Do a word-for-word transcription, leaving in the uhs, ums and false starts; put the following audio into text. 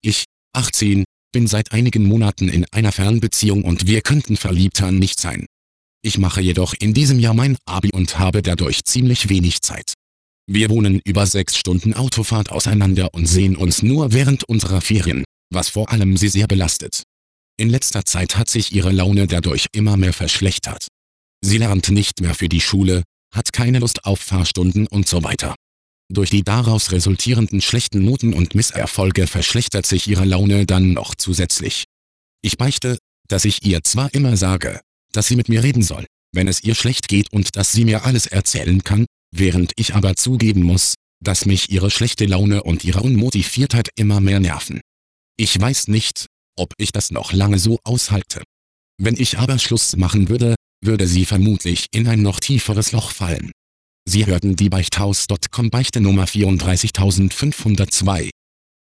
Ich, achtzehn, bin seit einigen Monaten in einer Fernbeziehung und wir könnten verliebter nicht sein. Ich mache jedoch in diesem Jahr mein Abi und habe dadurch ziemlich wenig Zeit. Wir wohnen über sechs Stunden Autofahrt auseinander und sehen uns nur während unserer Ferien, was vor allem sie sehr belastet. In letzter Zeit hat sich ihre Laune dadurch immer mehr verschlechtert. Sie lernt nicht mehr für die Schule, hat keine Lust auf Fahrstunden und so weiter. Durch die daraus resultierenden schlechten Noten und Misserfolge verschlechtert sich ihre Laune dann noch zusätzlich. Ich beichte, dass ich ihr zwar immer sage, dass sie mit mir reden soll, wenn es ihr schlecht geht und dass sie mir alles erzählen kann, während ich aber zugeben muss, dass mich ihre schlechte Laune und ihre Unmotiviertheit immer mehr nerven. Ich weiß nicht, ob ich das noch lange so aushalte. Wenn ich aber Schluss machen würde, würde sie vermutlich in ein noch tieferes Loch fallen. Sie hörten die Beichthaus Punkt com Beichte Nummer vierunddreißigtausendfünfhundertzwei.